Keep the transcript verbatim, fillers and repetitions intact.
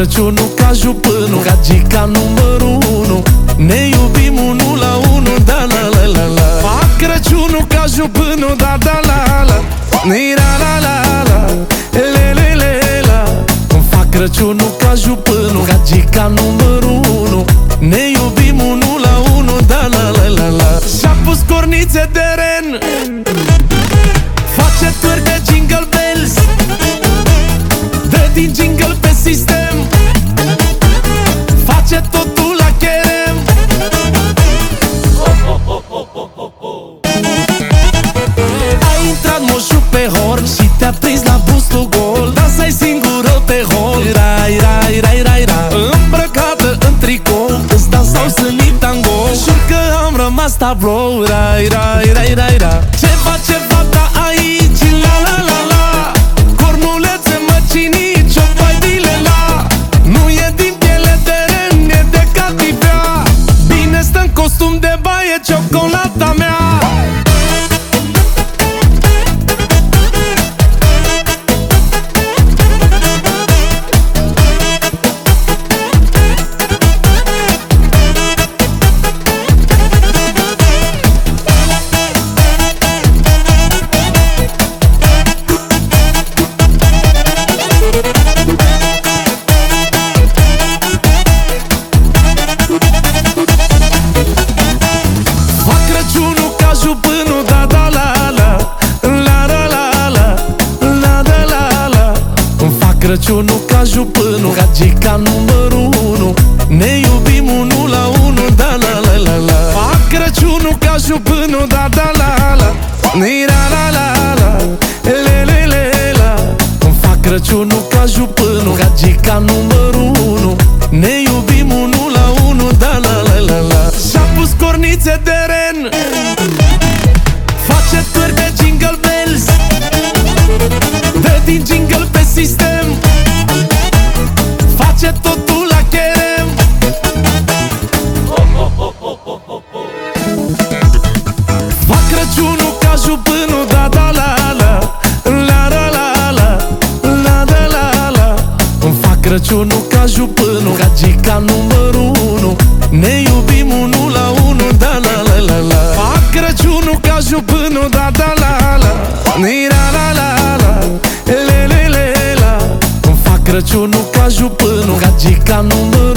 Crăciunul ca jupânul, gagica numărul unu. Ne iubim unul la unul, da la la la la. Fac Crăciunul ca jupânul, da da la la. Ni la la la la, le le le la. Fac Crăciunul ca jupânul, gagica numărul unu. Ne iubim unul la unul, da la la la la. Și-a pus cornițe de ren, face târg de jingle bells, dă din jingle pe sistem, face totul la cherem. A intrat moșul pe horn și te-a prins la bustul gol. Dansai singură pe hol, rai, rai, rai, rai, rai. Îmbrăcată în tricou, îți dansau sânii tango. Jur că am rămas tablou, rai, rai, rai, rai, rai. Ce face fata aici, la la la la. Cornulețe măcinii, ciopai dile la. Nu e din piele de ren, e de cativea. Bine stă în costum de baie, ciocolata mea. Crăciunul ca jupânul, gagica numărul unu. Ne iubim unul la unul, da la la la la. Fac Crăciunul ca jupânul, da da la la. Ni la la la la, le le le la. Fac Crăciunul ca jupânul, gagica numărul unu. Ne iubim unul la unul, da la la la la. Și-a pus cornițe de ren, face târg de jingle bells, dă din jingle pe sistem, face totul la cherem. Fac Crăciunul ca jupânul, da da la la. La la la la, la da la la. Fac Crăciunul ca jupânul, gagica numărul unu. Ne iubim unul la unul, da la la la la. Fac Crăciunul ca jupânul, da da la la. Ni la la la la, le le le la. Fac Crăciunul ca jupânul, gagica numărul